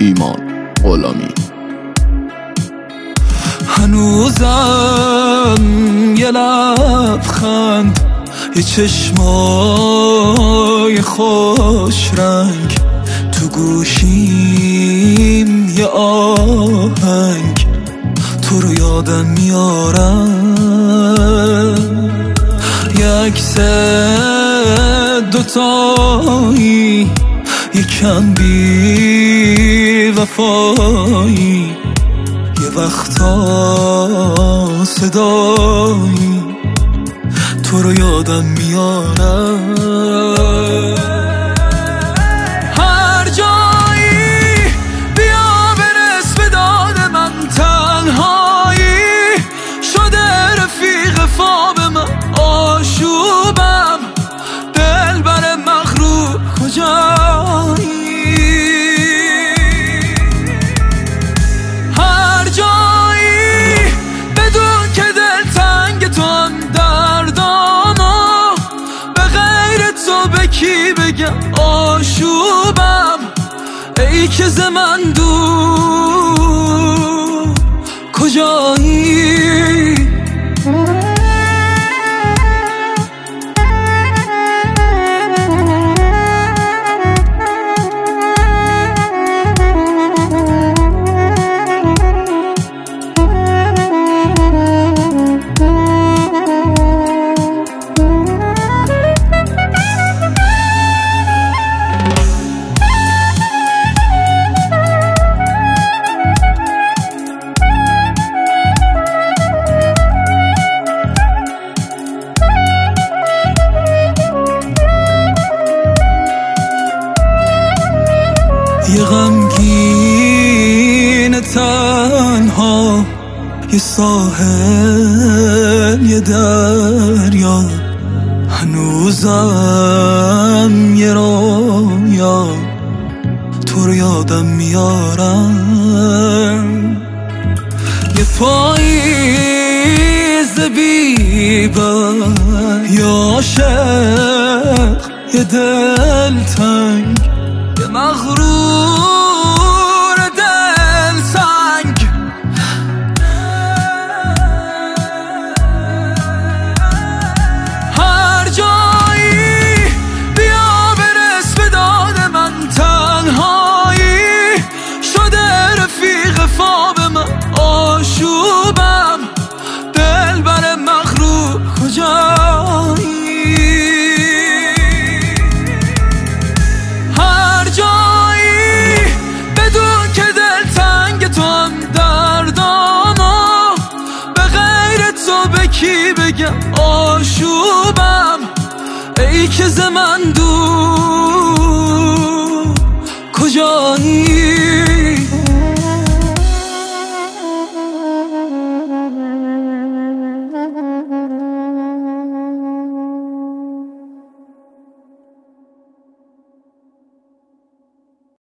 ایمان غلامی. هنوزم یه لبخند، یه چشمای خوش رنگ، تو گوشیم یه آهنگ، تو رو یادم میارم. یه عکس دوتایی، یکم بی وفایی، یه وقتا صدایی، تو رو یادم میارم. هر جایی بیا برس به داد من، تنهایی شده رفیق خواب من، آشوبم دل بر مغرور کجایی. هر جایی بدون که دل تنگ تو هم دردامو، به غیر تو به کی بگم آشوبم، ای که ز من دور کجایی. یه غمگین تنها، یه ساحل یه دریا، هنوزم یه رویا، تو رو یادم میارم. یه پاییز بی‌بر، یه عاشق یه دلتنگ، یه مغرور دل سنگ. هر جایی بیا برس به داد من، تنهایی شده رفیق خواب من، آشوبم دل بر مغرور کجایی. کی بگم آشوبم، ای که ز من دور کجایی.